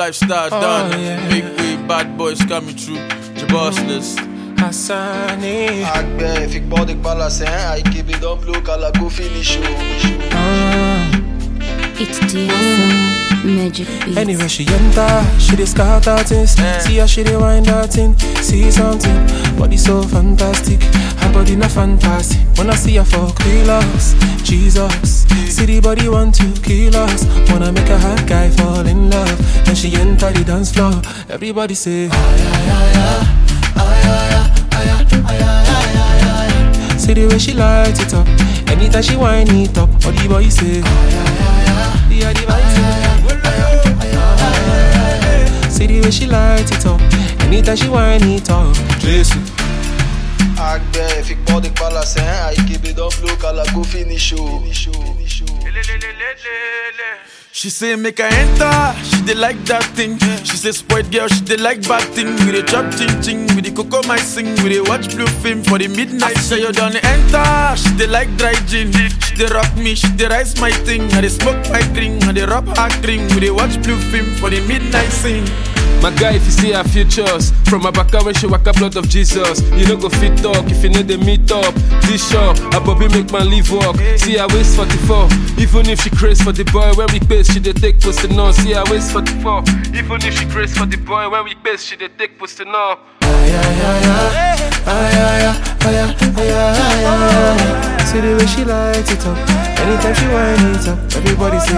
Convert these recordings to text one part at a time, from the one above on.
lifestyle done. Yeah. Big way, bad boys coming through. The boss list. Hassani. Agbe, fique pode balancer, a equipe don't blue, cala go finish It's DSO Magic Beats. Anyway, she enter, she dey scatter things. See how she dey wind that thing. See something, body so fantastic. Her body not fantastic. When I see her for kilos, Jesus. See the body want to kill us. Wanna make a hot guy fall in love. And she enter the dance floor. Everybody say, see the way she light it up. Anytime she wind it up, all the boys say, yeah, the boys say. See the way she light it up. Anytime she wind it up. Jesus. Agbe, fique pode balancer, a equipe don't blue, cala go finish She say make her enter, she dey like that thing. She say spoiled girl, she dey like bad thing. We dey chop ching ching, we dey cocoa my sing. We dey watch blue film for the midnight. Say you done enter, she dey like dry gin. She dey rock me, she dey rise my thing. I dey smoke my drink, I dey rub her cream. We dey watch blue film for the midnight sing. My guy, if you see our futures, from my back when she walk a blood of Jesus, you no go fit talk if you know the meet up. This show, a Bobby make man leave walk. See her waist 44, even if she craze for the boy when we pace, she dey take posting on. See her waist 44, even if she craze for the boy when we pace, she dey take posting on. See the way she light it up. Anytime she wind it up, everybody say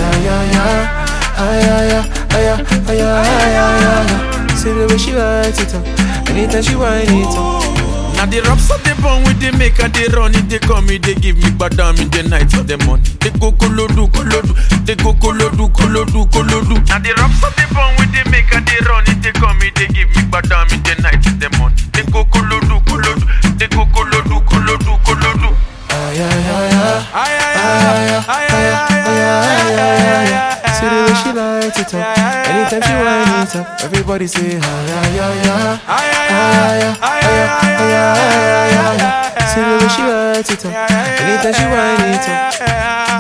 see the way she light it up. Anytime she wind it up. Now the raps of the bone with the make and they run it, they come me, they give me badam in the night for the money. They go kolodu, they go kolodu. Now the raps of the bone with the make and they run it, they come me, they give me badam in the night for the money. They go kolodu, they go kolodu. See the way she light it up. Anytime she wind it up, everybody say see the way she light it up. Anytime she wind it up.